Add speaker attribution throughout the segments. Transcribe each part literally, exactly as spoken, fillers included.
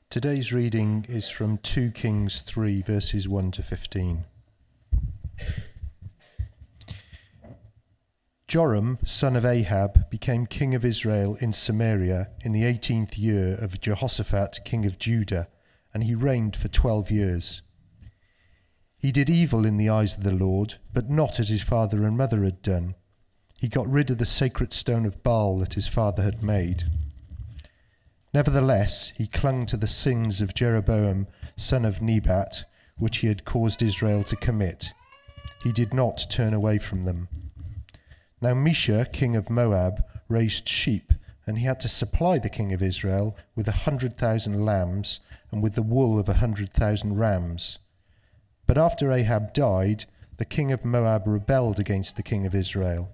Speaker 1: Today's reading is from two Kings three, verses one to fifteen. Joram, son of Ahab, became king of Israel in Samaria in the eighteenth year of Jehoshaphat, king of Judah, and he reigned for twelve years. He did evil in the eyes of the Lord, but not as his father and mother had done. He got rid of the sacred stone of Baal that his father had made. Nevertheless, he clung to the sins of Jeroboam, son of Nebat, which he had caused Israel to commit. He did not turn away from them. Now Mesha, king of Moab, raised sheep, and he had to supply the king of Israel with a hundred thousand lambs and with the wool of a hundred thousand rams. But after Ahab died, the king of Moab rebelled against the king of Israel.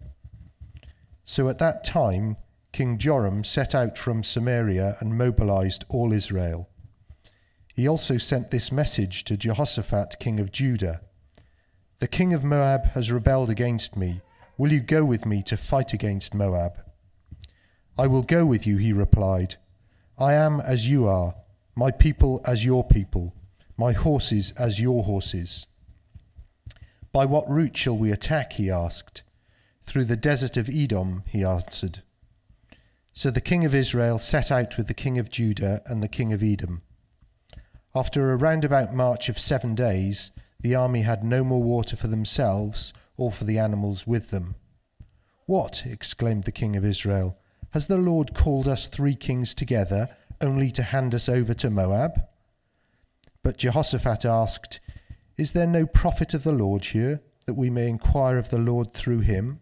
Speaker 1: So at that time, King Joram set out from Samaria and mobilized all Israel. He also sent this message to Jehoshaphat, king of Judah. The king of Moab has rebelled against me. Will you go with me to fight against Moab? I will go with you, he replied. I am as you are, my people as your people, my horses as your horses. By what route shall we attack, he asked. Through the desert of Edom, he answered. So the king of Israel set out with the king of Judah and the king of Edom. After a roundabout march of seven days, the army had no more water for themselves or for the animals with them. What, exclaimed the king of Israel, has the Lord called us three kings together only to hand us over to Moab? But Jehoshaphat asked, Is there no prophet of the Lord here, that we may inquire of the Lord through him?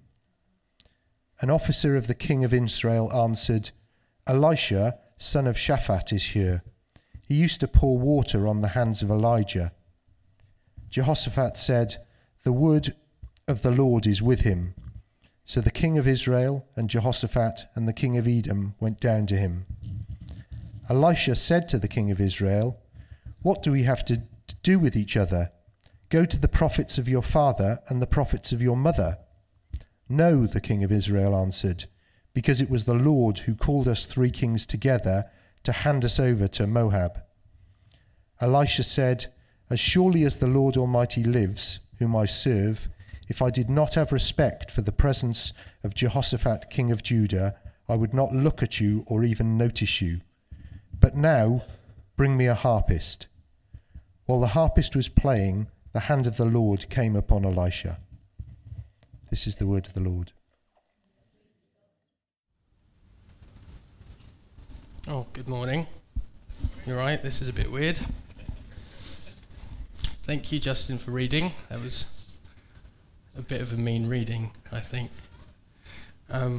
Speaker 1: An officer of the king of Israel answered, Elisha, son of Shaphat, is here. He used to pour water on the hands of Elijah. Jehoshaphat said, The word of the Lord is with him. So the king of Israel and Jehoshaphat and the king of Edom went down to him. Elisha said to the king of Israel, What do we have to do with each other? Go to the prophets of your father and the prophets of your mother. No, the king of Israel answered, because it was the Lord who called us three kings together to hand us over to Moab. Elisha said, As surely as the Lord Almighty lives, whom I serve, if I did not have respect for the presence of Jehoshaphat, king of Judah, I would not look at you or even notice you. But now, bring me a harpist. While the harpist was playing, the hand of the Lord came upon Elisha. This is the word of the Lord.
Speaker 2: Oh, good morning. You're right, this is a bit weird. Thank you, Justin, for reading. That was a bit of a mean reading, I think. Um,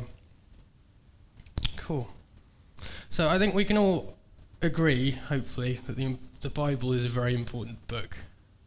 Speaker 2: cool. So I think we can all agree, hopefully, that the, the Bible is a very important book.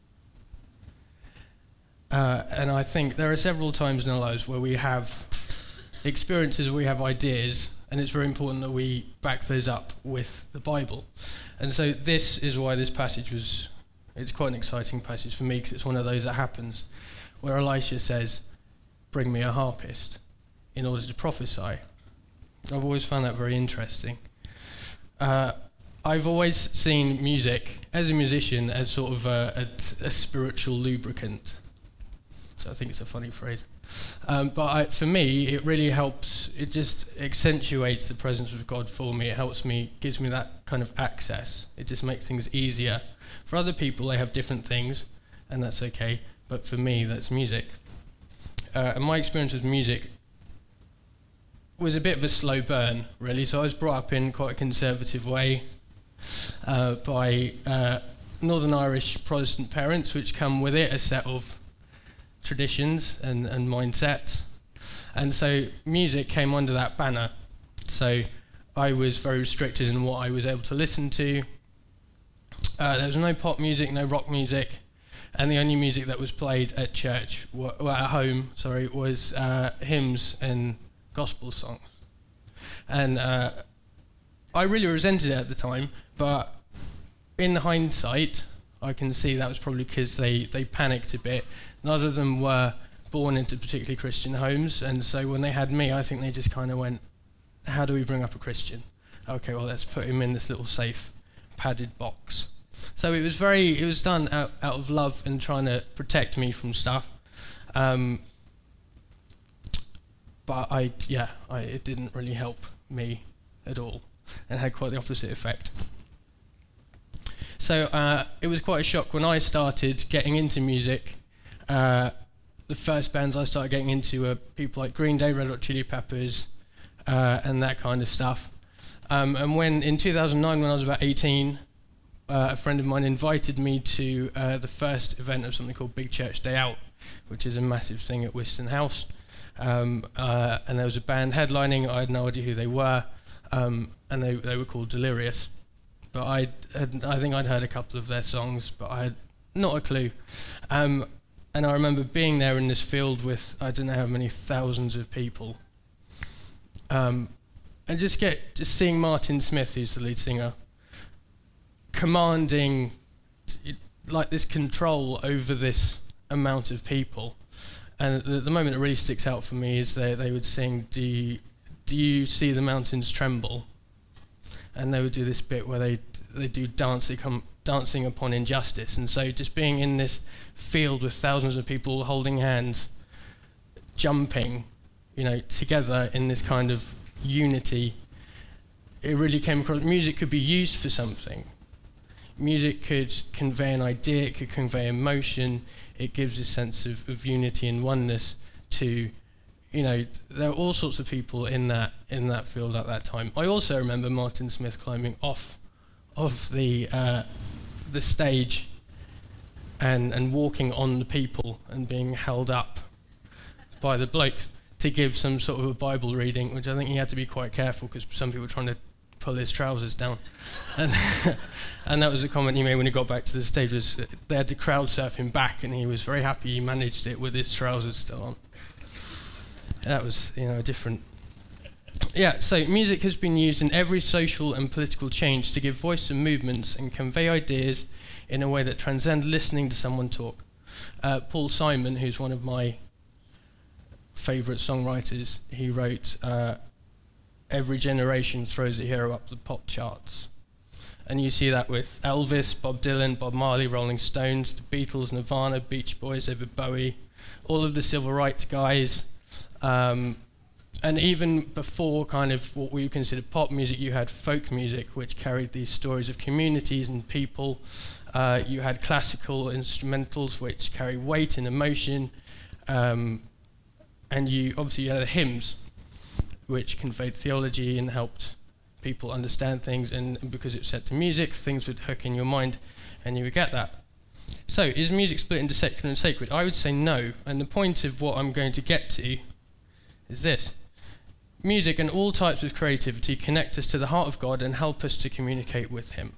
Speaker 2: Uh, and I think there are several times in our lives where we have experiences, we have ideas, and it's very important that we back those up with the Bible. And so this is why this passage was, it's quite an exciting passage for me, because it's one of those that happens where Elisha says, bring me a harpist in order to prophesy. I've always found that very interesting. Uh, I've always seen music, as a musician, as sort of a, a, a spiritual lubricant. So I think it's a funny phrase. Um, but I, for me, it really helps, it just accentuates the presence of God for me. It helps me, gives me that kind of access. It just makes things easier. For other people, they have different things, and that's okay. But for me, that's music. Uh, and my experience with music was a bit of a slow burn, really. So I was brought up in quite a conservative way uh, by uh, Northern Irish Protestant parents, which come with it a set of traditions and, and mindsets. And so music came under that banner. So I was very restricted in what I was able to listen to. Uh, there was no pop music, no rock music, and the only music that was played at church, w- well, at home, sorry, was uh, hymns and gospel songs. And uh, I really resented it at the time, but in hindsight, I can see that was probably because they, they panicked a bit. None of them were born into particularly Christian homes, and so when they had me, I think they just kind of went, how do we bring up a Christian? Okay, well, let's put him in this little safe padded box. So it was very, it was done out, out of love and trying to protect me from stuff. Um, but I, yeah, I, it didn't really help me at all, and had quite the opposite effect. So uh, it was quite a shock when I started getting into music. Uh, the first bands I started getting into were people like Green Day, Red Hot Chili Peppers, uh, and that kind of stuff. Um, and when in two thousand nine, when I was about eighteen, uh, a friend of mine invited me to uh, the first event of something called Big Church Day Out, which is a massive thing at Wiston House. Um, uh, and there was a band headlining. I had no idea who they were, um, and they they were called Delirious. But I had, I think I'd heard a couple of their songs, but I had not a clue. Um, and I remember being there in this field with I don't know how many thousands of people, um, and just get just seeing Martin Smith, who's the lead singer, commanding t- like this control over this amount of people. And the, the moment that really sticks out for me is they they would sing, "Do you, do you see the mountains tremble?" And they would do this bit where they they do dancing, come, dancing upon injustice. And so just being in this field with thousands of people holding hands, jumping, you know, together in this kind of unity, it really came across. Music could be used for something. Music could convey an idea, it could convey emotion, it gives a sense of, of unity and oneness to, you know, there were all sorts of people in that in that field at that time. I also remember Martin Smith climbing off of the uh, the stage and and walking on the people and being held up by the blokes to give some sort of a Bible reading, which I think he had to be quite careful because some people were trying to pull his trousers down. And and that was a comment he made when he got back to the stage, was they had to crowd surf him back, and he was very happy he managed it with his trousers still on. That was, you know, different. Yeah, so music has been used in every social and political change to give voice to movements and convey ideas in a way that transcend listening to someone talk. Uh, Paul Simon, who's one of my favourite songwriters, he wrote, uh, "Every generation throws a hero up the pop charts." And you see that with Elvis, Bob Dylan, Bob Marley, Rolling Stones, the Beatles, Nirvana, Beach Boys, David Bowie, all of the civil rights guys. Um, and even before kind of what we would consider pop music, you had folk music, which carried these stories of communities and people. Uh, you had classical instrumentals, which carry weight and emotion. Um, and you obviously you had hymns, which conveyed theology and helped people understand things, and, and because it's set to music, things would hook in your mind and you would get that. So, is music split into secular and sacred? I would say no, and the point of what I'm going to get to is this. Music and all types of creativity connect us to the heart of God and help us to communicate with Him.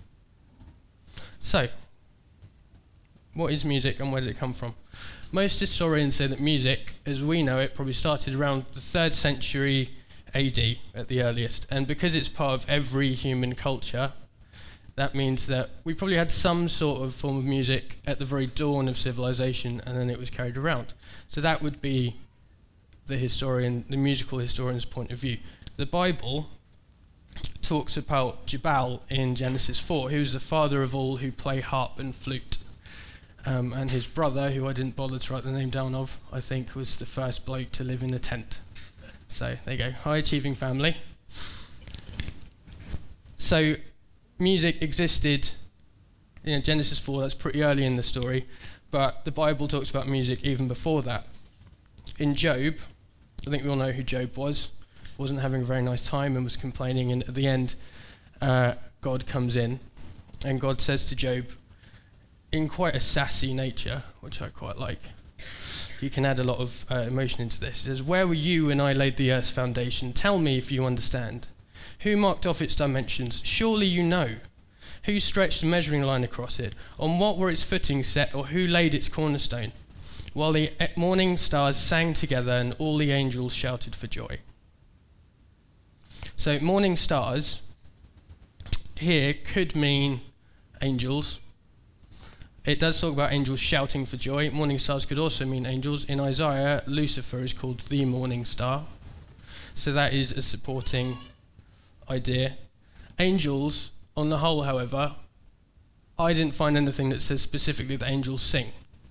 Speaker 2: So, what is music and where did it come from? Most historians say that music, as we know it, probably started around the third century A D at the earliest. And because it's part of every human culture, that means that we probably had some sort of form of music at the very dawn of civilization, and then it was carried around. So that would be the historian, the musical historian's point of view. The Bible talks about Jabal in Genesis four, who's the father of all who play harp and flute. Um, and his brother, who I didn't bother to write the name down of, I think was the first bloke to live in a tent. So there you go, high-achieving family. So music existed in Genesis four, that's pretty early in the story, but the Bible talks about music even before that. In Job, I think we all know who Job was, wasn't having a very nice time and was complaining, and at the end, uh, God comes in, and God says to Job, in quite a sassy nature, which I quite like, you can add a lot of uh, emotion into this. He says, "Where were you when I laid the earth's foundation? Tell me if you understand. Who marked off its dimensions? Surely you know. Who stretched a measuring line across it? On what were its footings set, or who laid its cornerstone? While the morning stars sang together and all the angels shouted for joy." So morning stars here could mean angels. It does talk about angels shouting for joy. Morning stars could also mean angels. In Isaiah, Lucifer is called the morning star. So that is a supporting idea. Angels On the whole, however, I didn't find anything that says specifically that angels sing,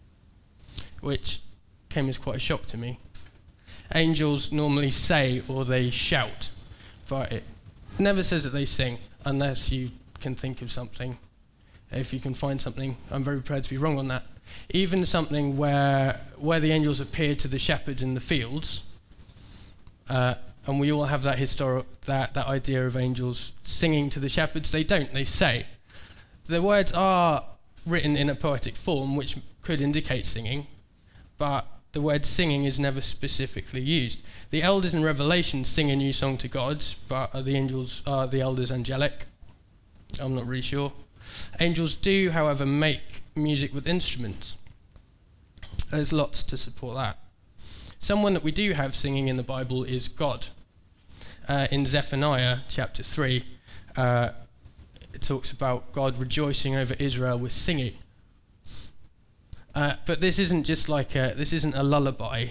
Speaker 2: which came as quite a shock to me. Angels normally say or they shout, but it never says that they sing, unless you can think of something. If you can find something, I'm very prepared to be wrong on that. Even something where where the angels appeared to the shepherds in the fields, uh, and we all have that historic that that idea of angels singing to the shepherds. They don't. They say. The words are written in a poetic form, which could indicate singing, but the word singing is never specifically used. The elders in Revelation sing a new song to God, but are the angels are the elders angelic? I'm not really sure. Angels do, however, make music with instruments. There's lots to support that. Someone that we do have singing in the Bible is God. Uh, in Zephaniah chapter three, uh, it talks about God rejoicing over Israel with singing. Uh, but this isn't just like a, this isn't a lullaby.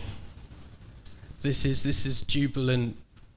Speaker 2: This is this is jubilant,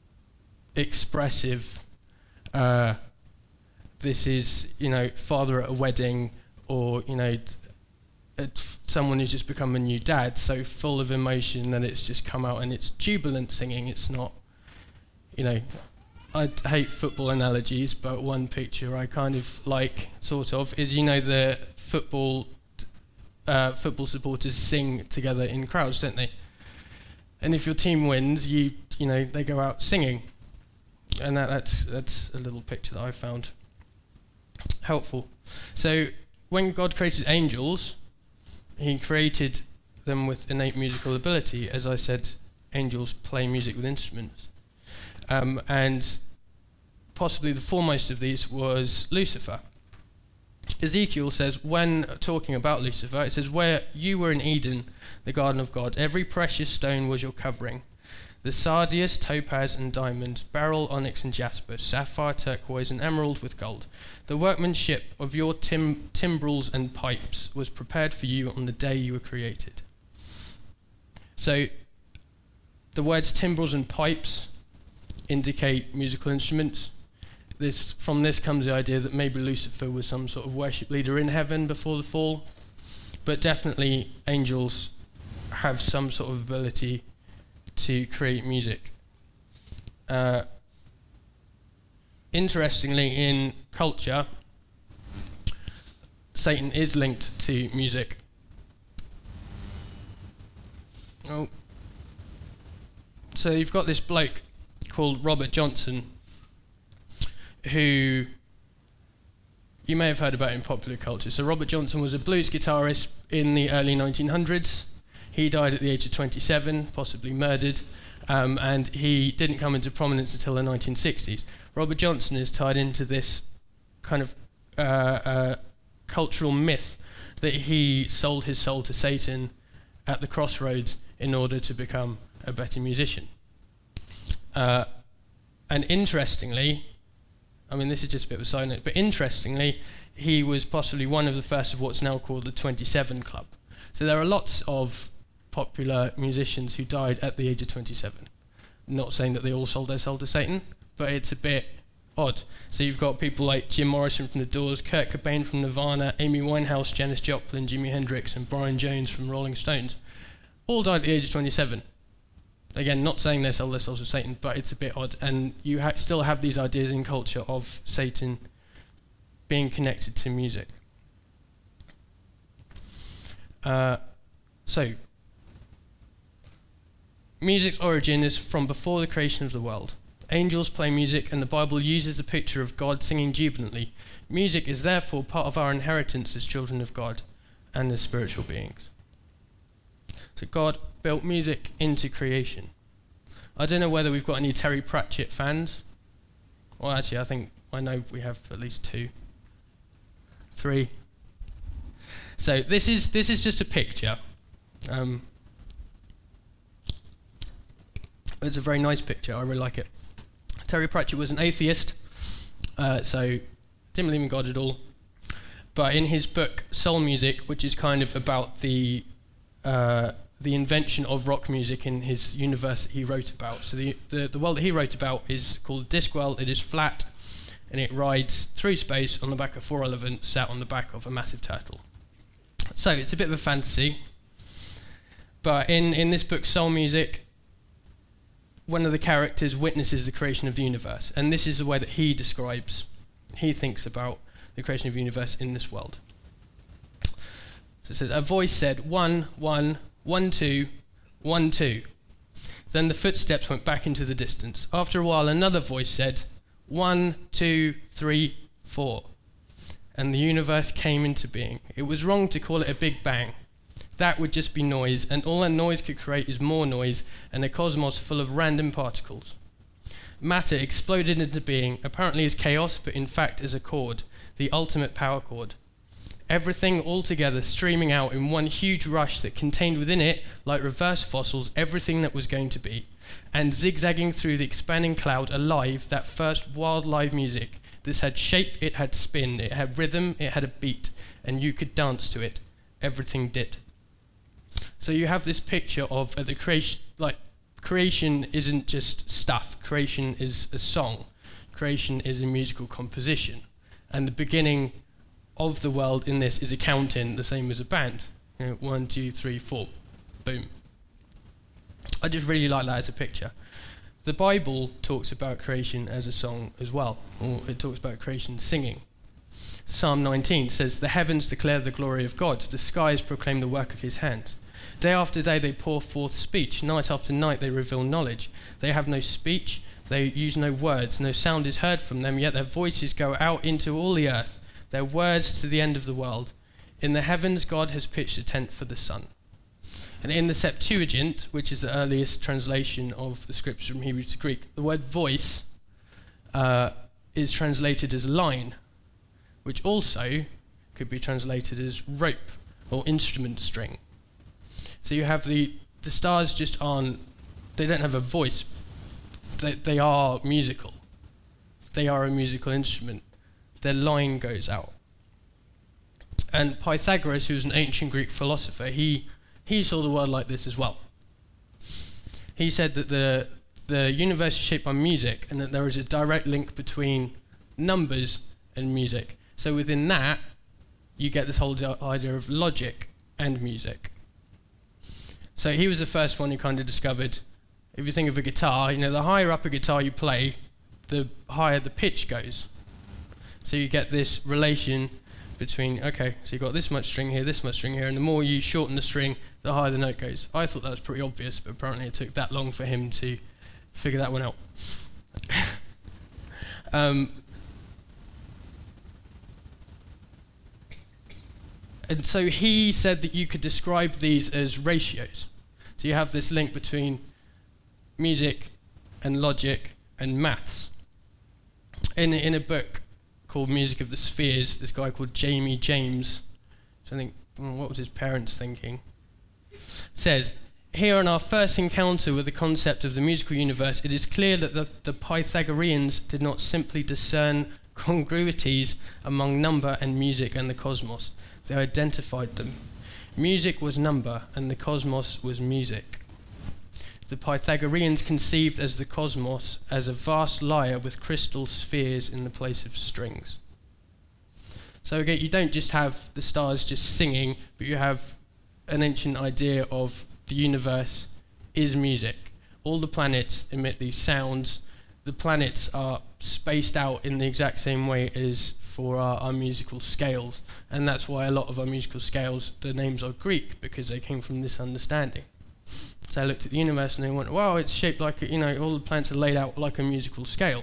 Speaker 2: expressive. Uh, this is you know father at a wedding, or you know t- t- someone who's just become a new dad, so full of emotion that it's just come out, and it's jubilant singing. It's not, you know. I hate football analogies, but one picture I kind of like, sort of, is you know the football. Uh, football supporters sing together in crowds, don't they? And if your team wins, you you know they go out singing, and that, that's that's a little picture that I found helpful. So when God created angels, He created them with innate musical ability. As I said, angels play music with instruments, um, and possibly the foremost of these was Lucifer. Ezekiel says, when talking about Lucifer, it says, where you were in Eden, the garden of God, every precious stone was your covering. The sardius, topaz, and diamond, beryl, onyx, and jasper, sapphire, turquoise, and emerald with gold. The workmanship of your tim- timbrels and pipes was prepared for you on the day you were created. So, the words timbrels and pipes indicate musical instruments. This, from this comes the idea that maybe Lucifer was some sort of worship leader in heaven before the fall, but definitely angels have some sort of ability to create music. Uh, interestingly, in culture, Satan is linked to music. Oh. So you've got this bloke called Robert Johnson, who you may have heard about in popular culture. So Robert Johnson was a blues guitarist in the early nineteen hundreds. He died at the age of twenty-seven, possibly murdered, um, and he didn't come into prominence until the nineteen sixties. Robert Johnson is tied into this kind of uh, uh, cultural myth that he sold his soul to Satan at the crossroads in order to become a better musician. Uh, and interestingly, I mean, this is just a bit of a side note, but interestingly, he was possibly one of the first of what's now called the twenty-seven Club. So there are lots of popular musicians who died at the age of twenty-seven. Not saying that they all sold their soul to Satan, but it's a bit odd. So you've got people like Jim Morrison from The Doors, Kurt Cobain from Nirvana, Amy Winehouse, Janis Joplin, Jimi Hendrix, and Brian Jones from Rolling Stones. All died at the age of twenty-seven. Again, not saying they sold their souls to Satan, but it's a bit odd. And you ha- still have these ideas in culture of Satan being connected to music. Uh, so, music's origin is from before the creation of the world. Angels play music, and the Bible uses the picture of God singing jubilantly. Music is therefore part of our inheritance as children of God and as spiritual beings. So God built music into creation. I don't know whether we've got any Terry Pratchett fans. Well, actually, I think I know we have at least two. Three. So this is this is just a picture. Um, it's a very nice picture. I really like it. Terry Pratchett was an atheist, uh, so didn't believe in God at all. But in his book Soul Music, which is kind of about the uh, the invention of rock music in his universe that he wrote about. So the, the the world that he wrote about is called Discworld. It is flat, and it rides through space on the back of four elephants sat on the back of a massive turtle. So it's a bit of a fantasy, but in, in this book, Soul Music, one of the characters witnesses the creation of the universe, and this is the way that he describes, he thinks about the creation of the universe in this world. So it says, a voice said, one, one, one, two, one, two. Then the footsteps went back into the distance. After a while, another voice said, one, two, three, four. And the universe came into being. It was wrong to call it a big bang. That would just be noise, and all a noise could create is more noise, and a cosmos full of random particles. Matter exploded into being, apparently as chaos, but in fact as a chord, the ultimate power chord. Everything all together streaming out in one huge rush that contained within it, like reverse fossils, everything that was going to be. And zigzagging through the expanding cloud, alive, that first wild live music. This had shape, it had spin, it had rhythm, it had a beat, and you could dance to it. Everything did. So you have this picture of uh, the creation, like creation isn't just stuff. Creation is a song. Creation is a musical composition. And the beginning of the world in this is a counting, the same as a band. You know, one, two, three, four, boom. I just really like that as a picture. The Bible talks about creation as a song as well, or it talks about creation singing. Psalm nineteen says, the heavens declare the glory of God, the skies proclaim the work of his hands. Day after day they pour forth speech, night after night they reveal knowledge. They have no speech, they use no words, no sound is heard from them, yet their voices go out into all the earth, their words to the end of the world. In the heavens God has pitched a tent for the sun. And in the Septuagint, which is the earliest translation of the scripture from Hebrew to Greek, the word voice uh, is translated as line, which also could be translated as rope or instrument string. So you have the, the stars just aren't, they don't have a voice, they, they are musical. They are a musical instrument. Their line goes out. And Pythagoras, who was an ancient Greek philosopher, he he saw the world like this as well. He said that the the universe is shaped by music, and that there is a direct link between numbers and music. So within that, you get this whole idea of logic and music. So he was the first one who kind of discovered, if you think of a guitar, you know, the higher up a guitar you play, the higher the pitch goes. So you get this relation between, okay, so you've got this much string here, this much string here, and the more you shorten the string, the higher the note goes. I thought that was pretty obvious, but apparently it took that long for him to figure that one out. um, and so he said that you could describe these as ratios. So you have this link between music and logic and maths. In, in a book called Music of the Spheres, this guy called Jamie James, so I think, well, what was his parents thinking, says, here in our first encounter with the concept of the musical universe, it is clear that the, the Pythagoreans did not simply discern congruities among number and music and the cosmos. They identified them. Music was number and the cosmos was music. The Pythagoreans conceived as the cosmos as a vast lyre with crystal spheres in the place of strings. So again, you don't just have the stars just singing, but you have an ancient idea of the universe is music. All the planets emit these sounds. The planets are spaced out in the exact same way as for our, our musical scales, and that's why a lot of our musical scales, the names are Greek, because they came from this understanding. So I looked at the universe and they went, wow, it's shaped like, a, you know, all the planets are laid out like a musical scale.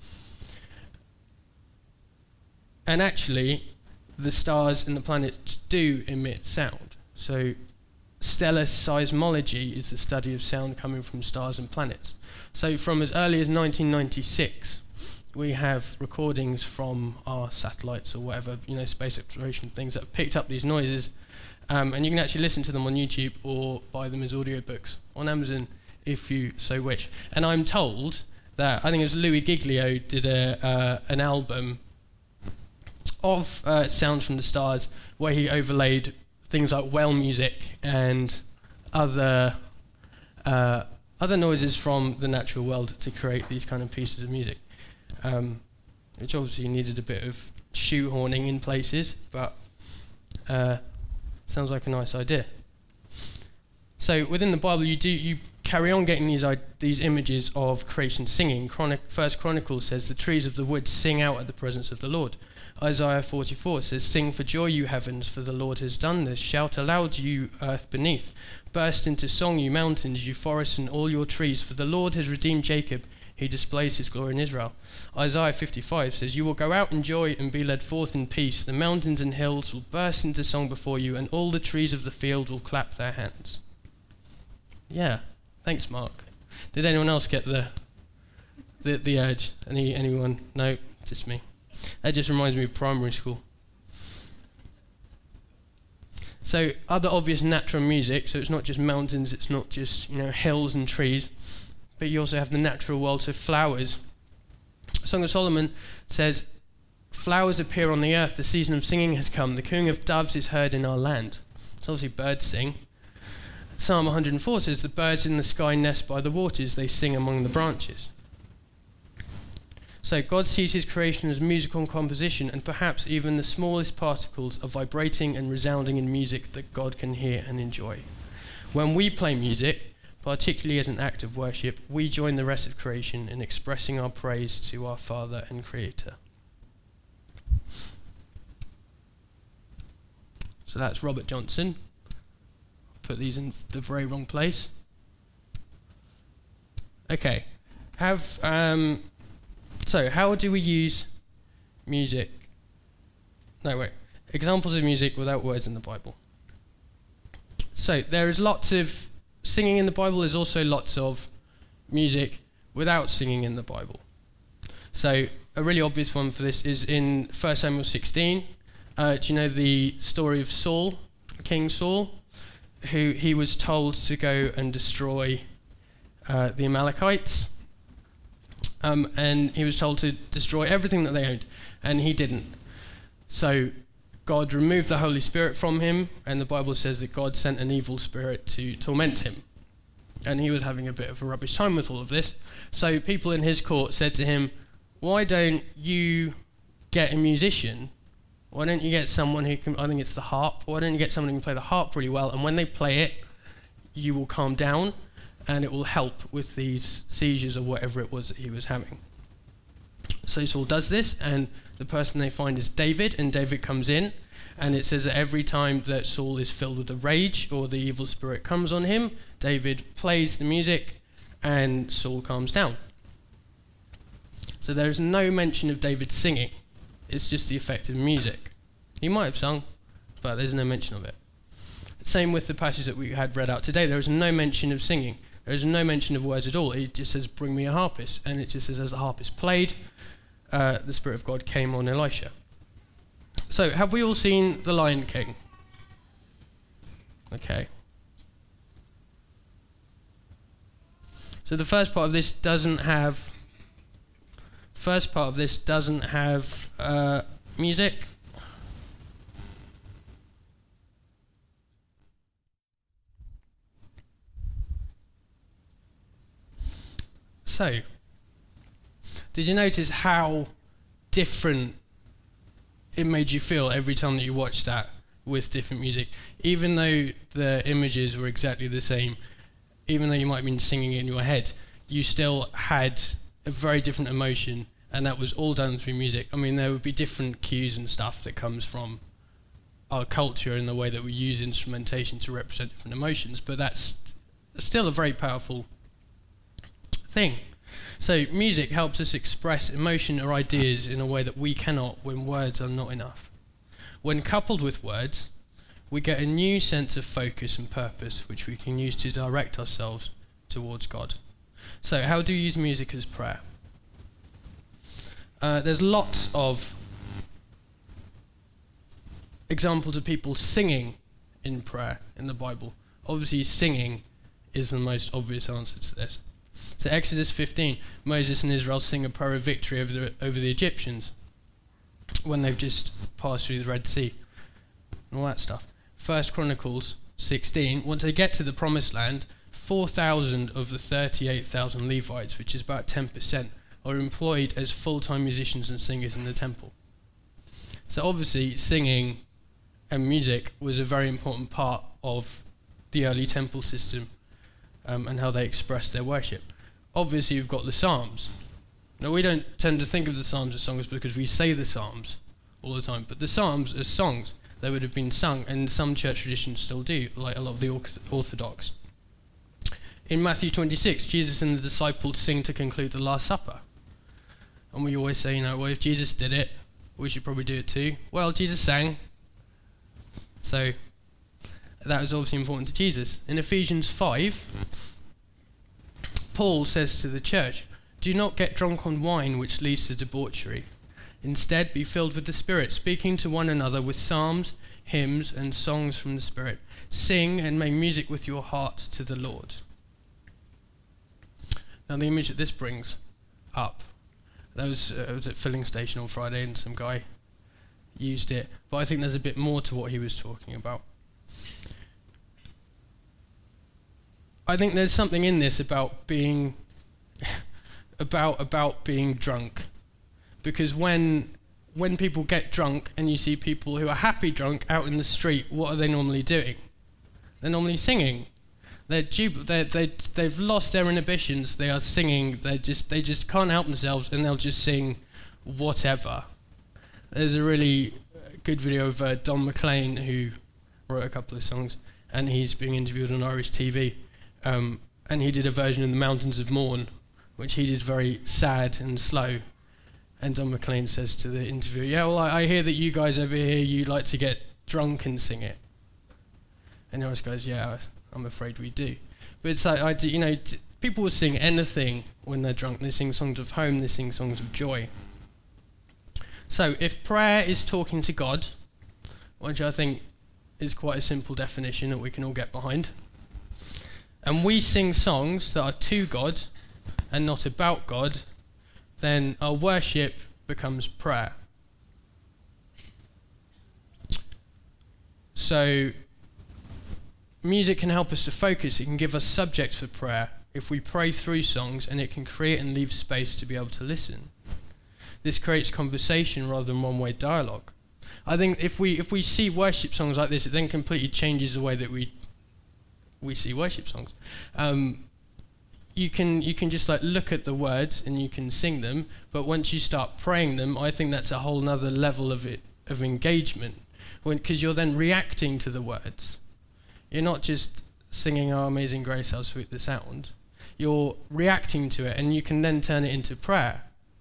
Speaker 2: And actually, the stars and the planets do emit sound. So stellar seismology is the study of sound coming from stars and planets. So from as early as nineteen ninety-six, we have recordings from our satellites or whatever, you know, space exploration things that have picked up these noises. Um, and you can actually listen to them on YouTube or buy them as audiobooks on Amazon if you so wish. And I'm told that, I think it was Louis Giglio did a, uh, an album of uh, sounds from the stars where he overlaid things like whale music and other uh, other noises from the natural world to create these kind of pieces of music. Um, which obviously needed a bit of shoehorning in places, but uh, sounds like a nice idea. So within the Bible, you do you carry on getting these uh, these images of creation singing. Chronic, First Chronicles says the trees of the wood sing out at the presence of the Lord. Isaiah forty-four says, "Sing for joy, you heavens, for the Lord has done this. Shout aloud, you earth beneath. Burst into song, you mountains, you forests, and all your trees, for the Lord has redeemed Jacob. He displays his glory in Israel." Isaiah fifty-five says, "You will go out in joy and be led forth in peace. The mountains and hills will burst into song before you, and all the trees of the field will clap their hands." Yeah, thanks, Mark. Did anyone else get the the, the urge? Any anyone? No, just me. That just reminds me of primary school. So other obvious natural music, so it's not just mountains, it's not just, you know, hills and trees, but you also have the natural world, so flowers. Song of Solomon says, "Flowers appear on the earth, the season of singing has come, the cooing of doves is heard in our land." So obviously birds sing. Psalm one hundred four says, "The birds in the sky nest by the waters, they sing among the branches." So God sees his creation as musical composition, and perhaps even the smallest particles are vibrating and resounding in music that God can hear and enjoy. When we play music, particularly as an act of worship, we join the rest of creation in expressing our praise to our Father and Creator. So that's Robert Johnson. Put these in the very wrong place. Okay. Have um, so how do we use music? No, wait. Examples of music without words in the Bible. So there is lots of singing in the Bible. There's also lots of music without singing in the Bible. So a really obvious one for this is in First Samuel sixteen. Uh, do you know the story of Saul, King Saul, who he was told to go and destroy uh, the Amalekites? Um, and he was told to destroy everything that they owned, and he didn't. So God removed the Holy Spirit from him, and the Bible says that God sent an evil spirit to torment him. And he was having a bit of a rubbish time with all of this. So people in his court said to him, "Why don't you get a musician? Why don't you get someone who can," I think it's the harp, "why don't you get someone who can play the harp really well, and when they play it, you will calm down, and it will help with these seizures or whatever it was that he was having." So Saul does this, and the person they find is David, and David comes in, and it says that every time that Saul is filled with a rage or the evil spirit comes on him, David plays the music, and Saul calms down. So there's no mention of David singing. It's just the effect of music. He might have sung, but there's no mention of it. Same with the passage that we had read out today. There is no mention of singing. There is no mention of words at all. It just says, "Bring me a harpist." And it just says, as the harpist played, uh, the Spirit of God came on Elisha. So, have we all seen The Lion King? Okay. So the first part of this doesn't have... First part of this doesn't have uh, music. So, did you notice how different it made you feel every time that you watched that with different music? Even though the images were exactly the same, even though you might have been singing it in your head, you still had a very different emotion, and that was all done through music. I mean, there would be different cues and stuff that comes from our culture and the way that we use instrumentation to represent different emotions, but that's still a very powerful thing. So music helps us express emotion or ideas in a way that we cannot when words are not enough. When coupled with words, we get a new sense of focus and purpose, which we can use to direct ourselves towards God. So how do you use music as prayer? Uh, there's lots of examples of people singing in prayer in the Bible. Obviously, singing is the most obvious answer to this. So Exodus fifteen, Moses and Israel sing a prayer of victory over the, over the Egyptians when they've just passed through the Red Sea and all that stuff. First Chronicles sixteen, once they get to the Promised Land, four thousand of the thirty-eight thousand Levites, which is about ten percent are employed as full-time musicians and singers in the temple. So obviously singing and music was a very important part of the early temple system um, and how they expressed their worship. Obviously you've got the Psalms. Now we don't tend to think of the Psalms as songs because we say the Psalms all the time, but the Psalms as songs, they would have been sung, and some church traditions still do, like a lot of the Orthodox. In Matthew twenty-six, Jesus and the disciples sing to conclude the Last Supper. And we always say, you know, well, if Jesus did it, we should probably do it too. Well, Jesus sang, so that was obviously important to Jesus. In Ephesians five, Paul says to the church, "Do not get drunk on wine, which leads to debauchery. Instead, be filled with the Spirit, speaking to one another with psalms, hymns, and songs from the Spirit. Sing and make music with your heart to the Lord." Now, the image that this brings up, that was, uh, was at Filling Station on Friday, and some guy used it. But I think there's a bit more to what he was talking about. I think there's something in this about being about about being drunk. Because when when people get drunk and you see people who are happy drunk out in the street, what are they normally doing? They're normally singing. They're jub- they're, they they've lost their inhibitions. They are singing. They just they just can't help themselves, and they'll just sing whatever. There's a really good video of uh, Don McLean, who wrote a couple of songs, and he's being interviewed on Irish T V, um, and he did a version of The Mountains of Mourne, which he did very sad and slow. And Don McLean says to the interviewer, "Yeah, well, I, I hear that you guys over here, you like to get drunk and sing it." And Norris goes, "Yeah, I'm afraid we do." But it's like, I do, you know, t- people will sing anything when they're drunk. They sing songs of home, they sing songs of joy. So if prayer is talking to God, which I think is quite a simple definition that we can all get behind, and we sing songs that are to God and not about God, then our worship becomes prayer. So music can help us to focus. It can give us subjects for prayer if we pray through songs, and it can create and leave space to be able to listen. This creates conversation rather than one-way dialogue. I think if we if we see worship songs like this, it then completely changes the way that we we see worship songs. Um, You can you can just like look at the words and you can sing them, but once you start praying them, I think that's a whole nother level of it of engagement, because you're then reacting to the words. You're not just singing "Oh, Amazing Grace, how sweet the sound." You're reacting to it, and you can then turn it into prayer.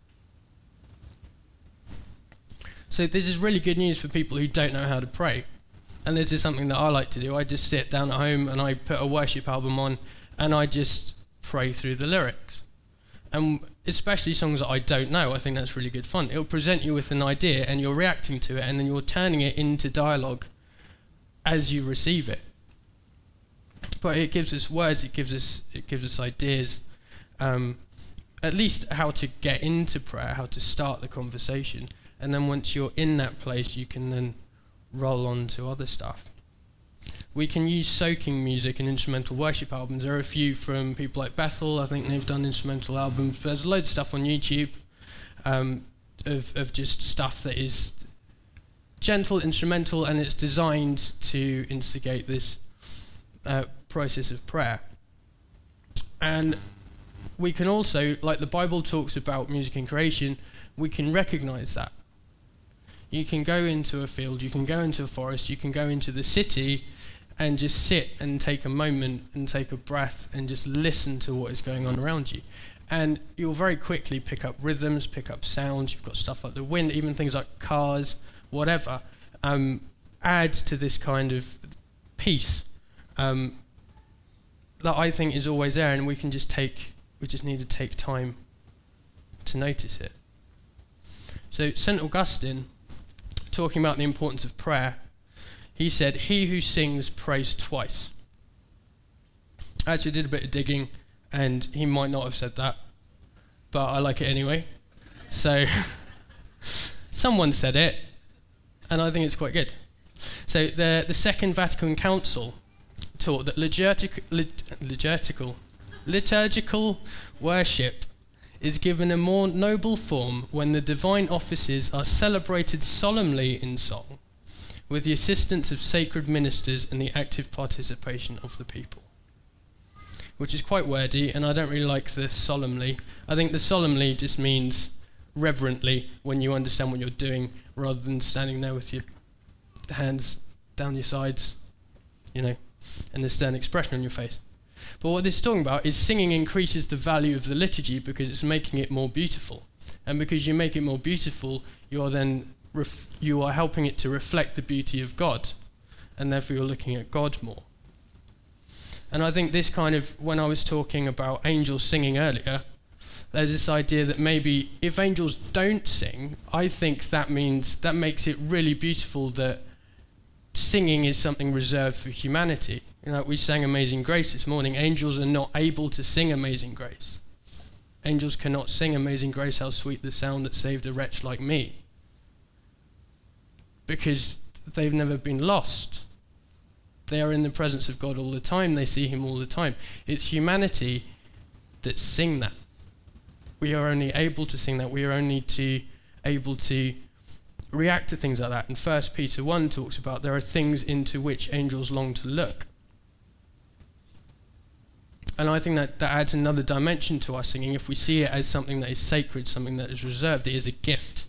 Speaker 2: So this is really good news for people who don't know how to pray, and this is something that I like to do. I just sit down at home and I put a worship album on, and I just pray through the lyrics, and especially songs that I don't know. I think that's really good fun. It'll present you with an idea and you're reacting to it, and then you're turning it into dialogue as you receive it. But it gives us words, it gives us it gives us ideas, um, at least how to get into prayer, how to start the conversation, and then once you're in that place, you can then roll on to other stuff. We can use soaking music and instrumental worship albums. There are a few from people like Bethel. I think they've done instrumental albums. But there's loads of stuff on YouTube um, of, of just stuff that is gentle, instrumental, and it's designed to instigate this uh, process of prayer. And we can also, like the Bible talks about music and creation, we can recognize that. You can go into a field, you can go into a forest, you can go into the city, and just sit and take a moment and take a breath and just listen to what is going on around you. And you'll very quickly pick up rhythms, pick up sounds. You've got stuff like the wind, even things like cars, whatever, um, adds to this kind of peace um, that I think is always there, and we can just take, we just need to take time to notice it. So Saint Augustine, talking about the importance of prayer, he said, "He who sings prays twice." I actually did a bit of digging, and he might not have said that, but I like it anyway. So someone said it, and I think it's quite good. So the the Second Vatican Council taught that liturgic, lit, liturgical, liturgical worship is given a more noble form when the divine offices are celebrated solemnly in song, with the assistance of sacred ministers and the active participation of the people. Which is quite wordy, and I don't really like the solemnly. I think the solemnly just means reverently, when you understand what you're doing, rather than standing there with your hands down your sides, you know, and a stern expression on your face. But what this is talking about is singing increases the value of the liturgy because it's making it more beautiful. And because you make it more beautiful, you are then ref- you are helping it to reflect the beauty of God, and therefore you're looking at God more. And I think this kind of, when I was talking about angels singing earlier, there's this idea that maybe if angels don't sing, I think that means, that makes it really beautiful that singing is something reserved for humanity. You know, we sang Amazing Grace this morning. Angels are not able to sing Amazing Grace. Angels cannot sing Amazing Grace, how sweet the sound that saved a wretch like me. Because they've never been lost. They are in the presence of God all the time. They see him all the time. It's humanity that sing that. We are only able to sing that. We are only to, able to react to things like that. And First Peter one talks about there are things into which angels long to look. And I think that, that adds another dimension to our singing. If we see it as something that is sacred, something that is reserved, it is a gift.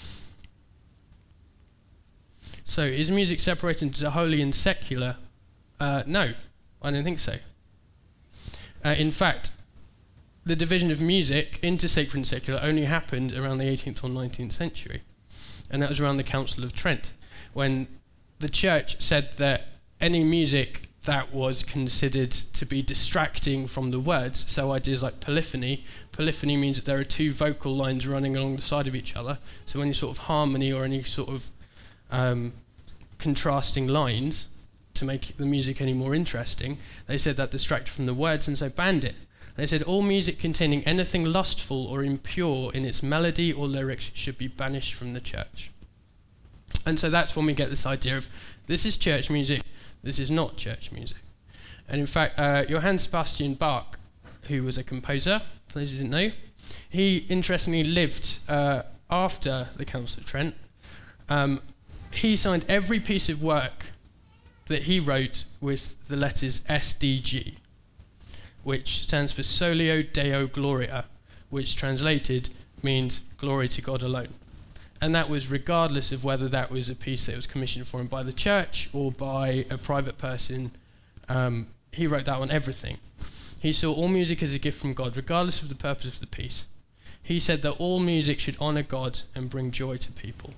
Speaker 2: So, is music separated into holy and secular? Uh, no, I don't think so. Uh, in fact, the division of music into sacred and secular only happened around the eighteenth or nineteenth century. And that was around the Council of Trent, when the church said that any music that was considered to be distracting from the words, so ideas like polyphony, polyphony means that there are two vocal lines running along the side of each other, so any sort of harmony or any sort of um, contrasting lines to make the music any more interesting, they said that distracted from the words, and so banned it. They said all music containing anything lustful or impure in its melody or lyrics should be banished from the church. And so that's when we get this idea of this is church music, this is not church music. And in fact, uh, Johann Sebastian Bach, who was a composer, for those who didn't know, he interestingly lived uh, after the Council of Trent. Um, he signed every piece of work that he wrote with the letters S D G, which stands for Solio Deo Gloria, which translated means glory to God alone. And that was regardless of whether that was a piece that was commissioned for him by the church or by a private person. Um, he wrote that on everything. He saw all music as a gift from God, regardless of the purpose of the piece. He said that all music should honor God and bring joy to people.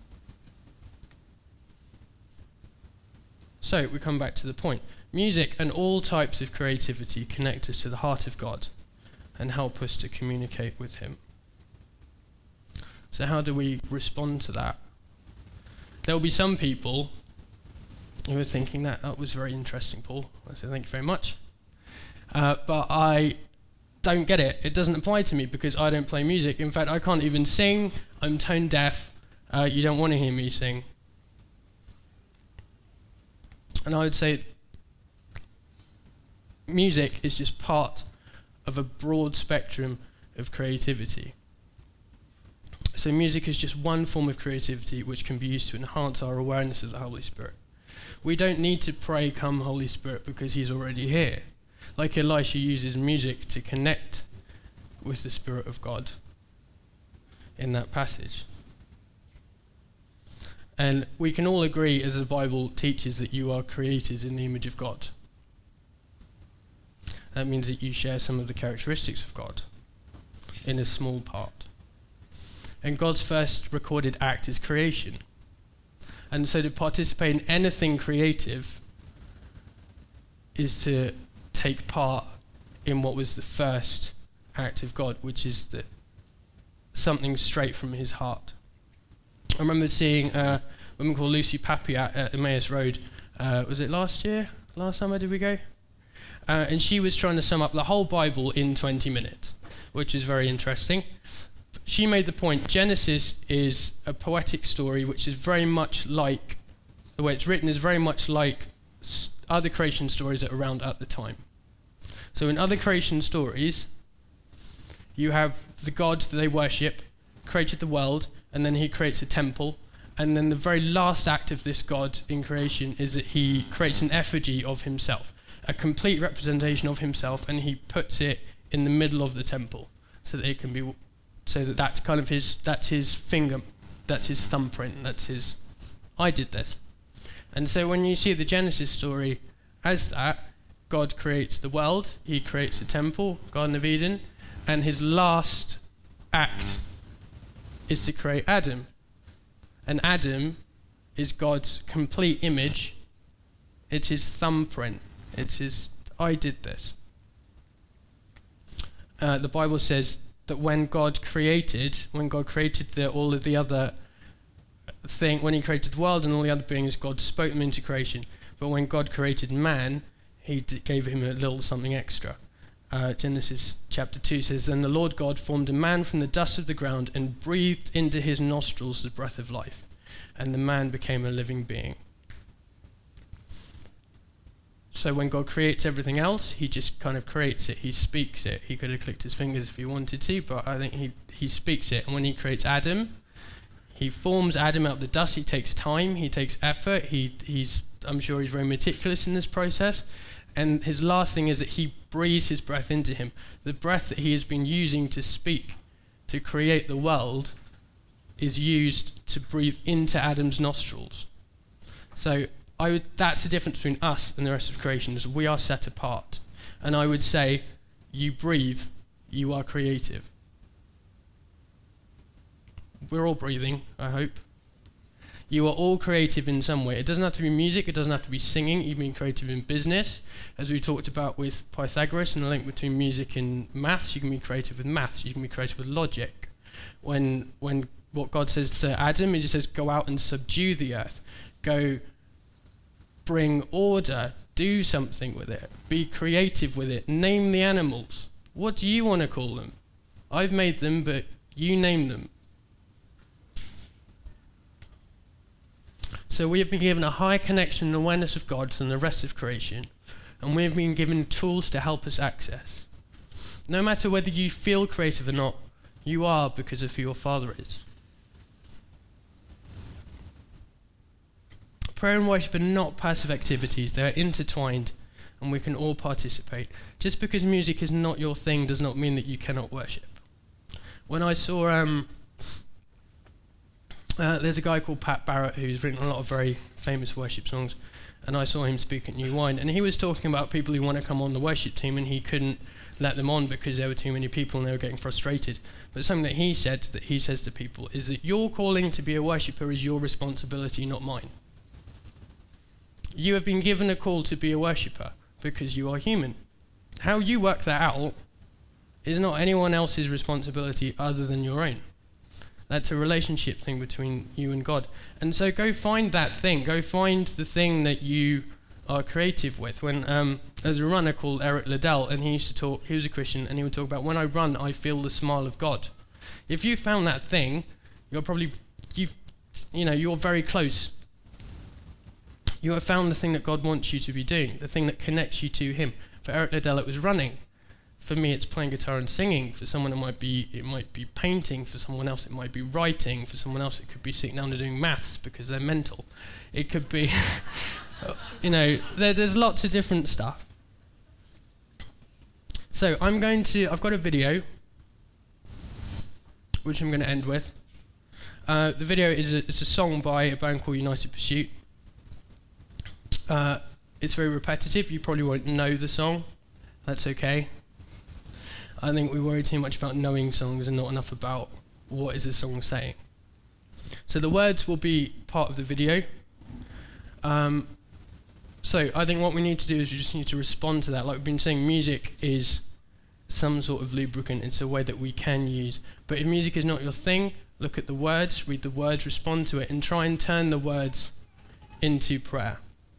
Speaker 2: So we come back to the point. Music and all types of creativity connect us to the heart of God and help us to communicate with him. So how do we respond to that? There will be some people who are thinking that that was very interesting, Paul. I say thank you very much. Uh, but I don't get it. It doesn't apply to me because I don't play music. In fact, I can't even sing. I'm tone deaf. Uh, you don't want to hear me sing. And I would say music is just part of a broad spectrum of creativity. So music is just one form of creativity which can be used to enhance our awareness of the Holy Spirit. We don't need to pray, "Come, Holy Spirit," because he's already here. Like Elisha uses music to connect with the Spirit of God in that passage. And we can all agree, as the Bible teaches, that you are created in the image of God. That means that you share some of the characteristics of God in a small part. And God's first recorded act is creation. And so to participate in anything creative is to take part in what was the first act of God, which is the, something straight from his heart. I remember seeing a woman called Lucy Papiat at Emmaus Road. Uh, was it last year? Last summer did we go? Uh, and she was trying to sum up the whole Bible in twenty minutes, which is very interesting. She made the point, Genesis is a poetic story which is very much like, the way it's written is very much like s- other creation stories that were around at the time. So in other creation stories, You have the God that they worship, created the world, and then he creates a temple. And then the very last act of this God in creation is that he creates an effigy of himself, a complete representation of himself, and he puts it in the middle of the temple so that it can be, so that that's kind of his, that's his finger, that's his thumbprint, that's his, I did this. And so when you see the Genesis story as that, God creates the world, he creates a temple, Garden of Eden, and his last act is to create Adam. And Adam is God's complete image. It's his thumbprint. It's his, I did this. Uh, the Bible says that when God created, when God created the, all of the other thing, when he created the world and all the other beings, God spoke them into creation. But when God created man, he d- gave him a little something extra. Uh, Genesis chapter two says, "Then the Lord God formed a man from the dust of the ground and breathed into his nostrils the breath of life, and the man became a living being." So when God creates everything else, he just kind of creates it. He speaks it. He could have clicked his fingers if he wanted to, but I think he, he speaks it. And when he creates Adam, he forms Adam out of the dust. He takes time. He takes effort. He he's I'm sure he's very meticulous in this process. And his last thing is that he breathes his breath into him. The breath that he has been using to speak, to create the world, is used to breathe into Adam's nostrils. So I would, that's the difference between us and the rest of creation, is we are set apart. And I would say, you breathe, you are creative. We're all breathing, I hope. You are all creative in some way. It doesn't have to be music, it doesn't have to be singing, you can be creative in business. As we talked about with Pythagoras and the link between music and maths, you can be creative with maths, you can be creative with logic. When when what God says to Adam is he says, go out and subdue the earth. Go bring order, do something with it, be creative with it, name the animals. What do you want to call them? I've made them, but you name them. So we have been given a higher connection and awareness of God than the rest of creation, and we have been given tools to help us access. No matter whether you feel creative or not, you are because of who your Father is. Prayer and worship are not passive activities, they are intertwined, and we can all participate. Just because music is not your thing does not mean that you cannot worship. When I saw... Um, Uh, there's a guy called Pat Barrett who's written a lot of very famous worship songs, and I saw him speak at New Wine, and he was talking about people who want to come on the worship team, and he couldn't let them on because there were too many people and they were getting frustrated. But something that he said, that he says to people, is that your calling to be a worshipper is your responsibility, not mine. You have been given a call to be a worshipper because you are human. How you work that out is not anyone else's responsibility other than your own. That's a relationship thing between you and God. And so go find that thing. Go find the thing that you are creative with. When um, there's a runner called Eric Liddell, and he used to talk, he was a Christian, and he would talk about, when I run, I feel the smile of God. If you found that thing, you're probably, you've, you know, you're very close. You have found the thing that God wants you to be doing, the thing that connects you to him. For Eric Liddell, it was running. For me, it's playing guitar and singing. For someone, it might be it might be painting. For someone else, it might be writing. For someone else, it could be sitting down and doing maths because they're mental. It could be, you know, there, there's lots of different stuff. So I'm going to, I've got a video, which I'm going to end with. Uh, the video is a, it's a song by a band called United Pursuit. Uh, it's very repetitive. You probably won't know the song. That's okay. I think we worry too much about knowing songs and not enough about what is the song saying. So the words will be part of the video. Um, so I think what we need to do is we just need to respond to that. Like we've been saying, music is some sort of lubricant. It's a way that we can use. But if music is not your thing, look at the words, read the words, respond to it, and try and turn the words into prayer.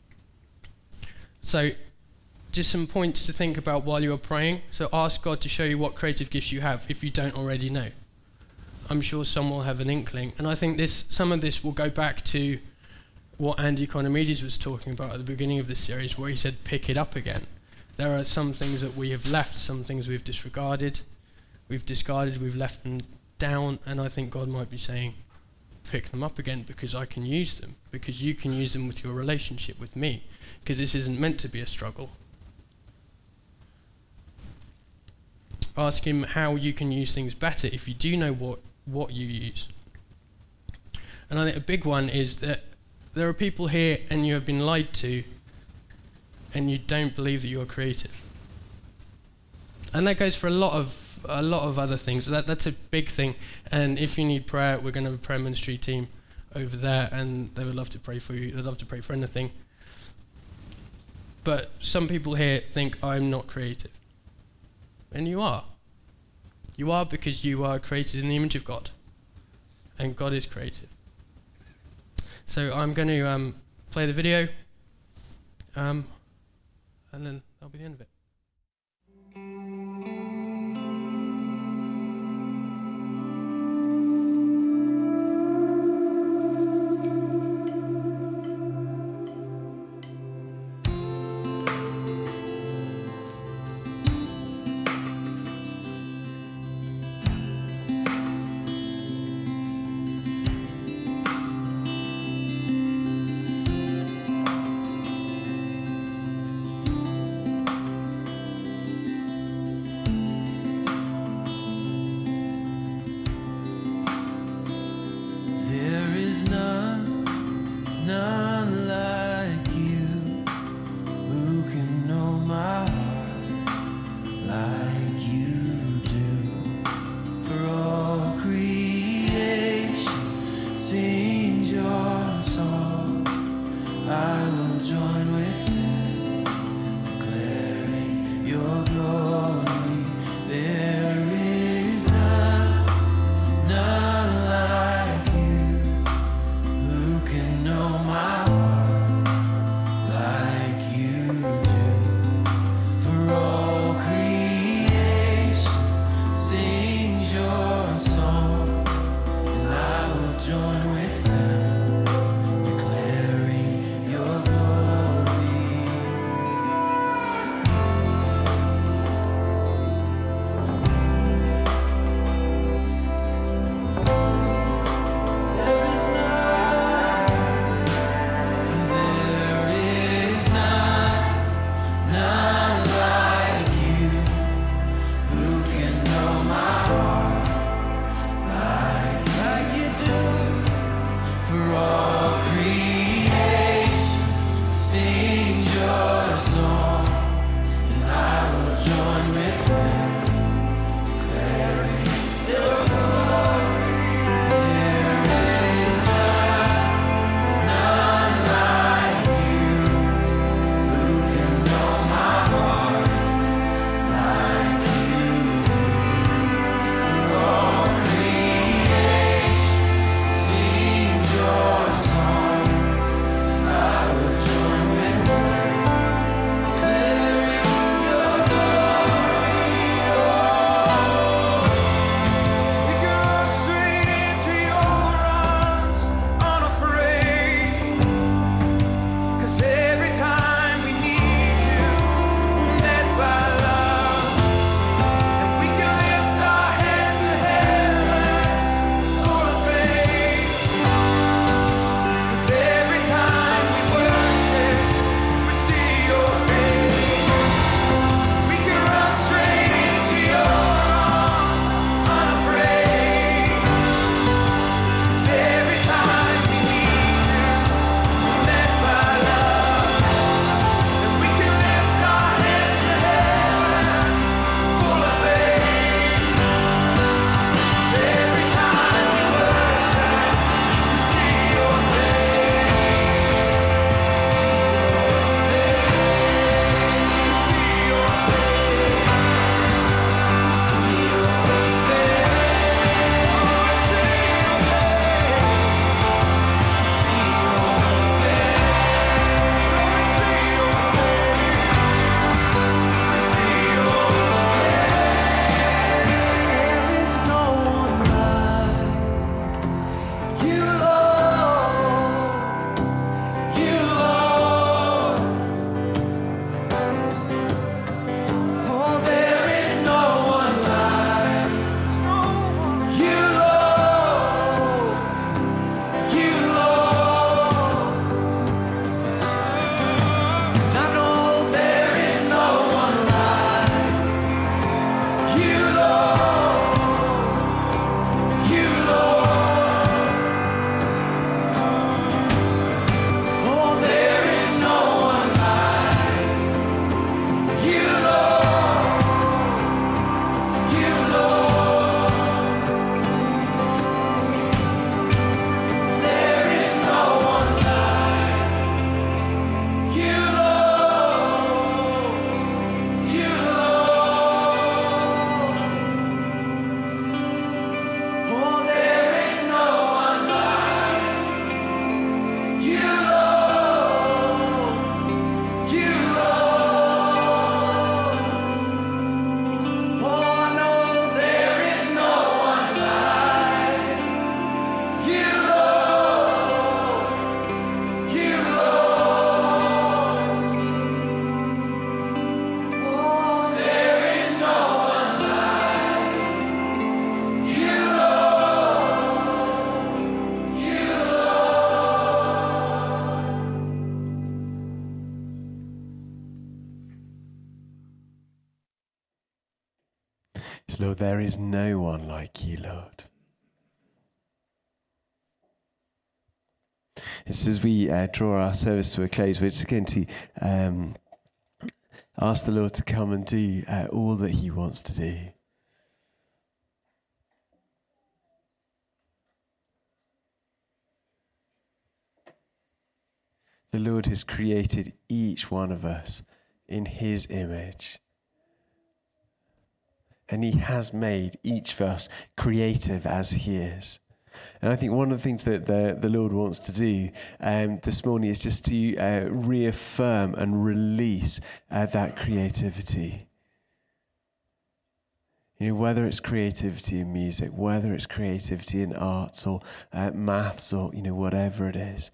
Speaker 2: So just some points to think about while you're praying. So ask God to show you what creative gifts you have if you don't already know. I'm sure some will have an inkling. And I think this, some of this will go back to what Andy Economides was talking about at the beginning of this series, where he said, pick it up again. There are some things that we have left, some things we've disregarded. we've discarded, we've left them down, and I think God might be saying, pick them up again, because I can use them, because you can use them with your relationship with me, because this isn't meant to be a struggle. Ask him how you can use things better if you do know what, what you use. And I think a big one is that there are people here and you have been lied to and you don't believe that you're creative. And that goes for a lot of a lot of other things. That that's a big thing. And if you need prayer, we're going to have a prayer ministry team over there, and they would love to pray for you. They'd love to pray for anything. But some people here think I'm not creative. And you are. You are, because you are created in the image of God. And God is creative. So I'm going to um, play the video. Um, and then that'll be the end of it.
Speaker 3: Know my Lord, there is no one like you, Lord. Just as we uh, draw our service to a close, we're just going to um, ask the Lord to come and do uh, all that he wants to do. The Lord has created each one of us in his image. And he has made each of us creative as he is. And I think one of the things that the, the Lord wants to do um, this morning is just to uh, reaffirm and release uh, that creativity. You know, whether it's creativity in music, whether it's creativity in arts or uh, maths or, you know, whatever it is.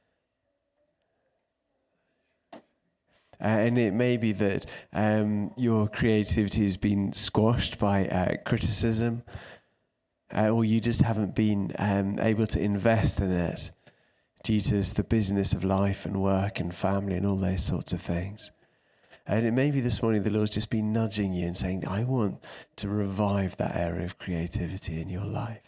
Speaker 3: Uh, and it may be that um, your creativity has been squashed by uh, criticism, uh, or you just haven't been um, able to invest in it due to the busyness of life and work and family and all those sorts of things. And it may be this morning the Lord's just been nudging you and saying, I want to revive that area of creativity in your life.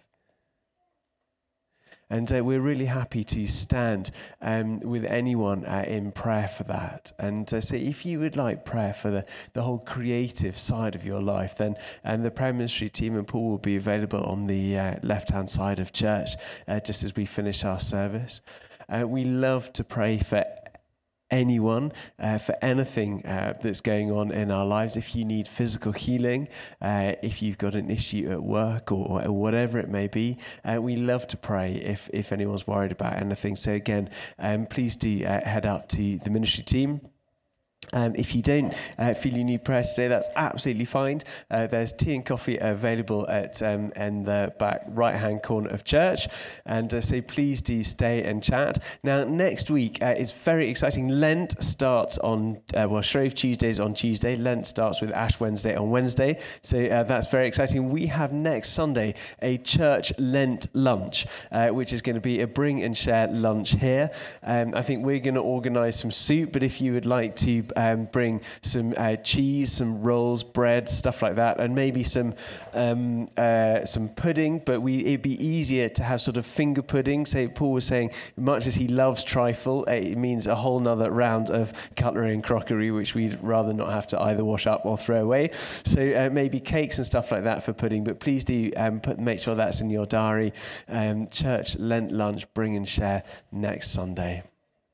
Speaker 3: And uh, we're really happy to stand um, with anyone uh, in prayer for that. And uh, so if you would like prayer for the, the whole creative side of your life, then and the prayer ministry team and Paul will be available on the uh, left-hand side of church uh, just as we finish our service. Uh, we love to pray for anyone, uh, for anything uh, that's going on in our lives. If you need physical healing, uh, if you've got an issue at work or, or whatever it may be, uh, we love to pray if, if anyone's worried about anything. So again, um, please do uh, head up to the ministry team. Um, if you don't uh, feel you need prayer today, that's absolutely fine. Uh, there's tea and coffee available at um, in the back right-hand corner of church. And uh, so please do stay and chat. Now, next week uh, is very exciting. Lent starts on, uh, well, Shrove Tuesdays on Tuesday. Lent starts with Ash Wednesday on Wednesday. So uh, that's very exciting. We have next Sunday a church Lent lunch, uh, which is going to be a bring and share lunch here. Um, I think we're going to organise some soup, but if you would like to Um, bring some uh, cheese, some rolls, bread, stuff like that, and maybe some um, uh, some pudding. But we it'd be easier to have sort of finger pudding. So Paul was saying, much as he loves trifle, it means a whole nother round of cutlery and crockery, which we'd rather not have to either wash up or throw away. So uh, maybe cakes and stuff like that for pudding. But please do um, put make sure that's in your diary. Um, church Lent lunch, bring and share next Sunday.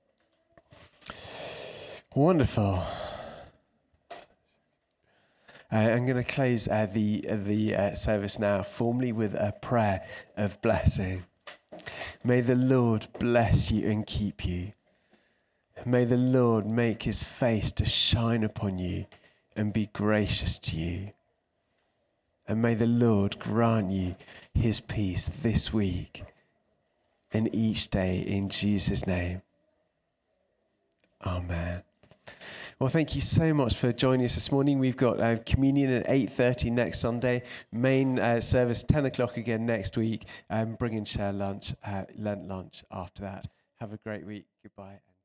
Speaker 3: Wonderful. Uh, I'm going to close uh, the uh, the uh, service now formally with a prayer of blessing. May the Lord bless you and keep you. May the Lord make his face to shine upon you and be gracious to you. And may the Lord grant you his peace this week and each day in Jesus' name. Amen. Well, thank you so much for joining us this morning. We've got uh, communion at eight thirty next Sunday, main uh, service ten o'clock again next week, um, bring and share lunch, uh, Lent lunch after that. Have a great week. Goodbye.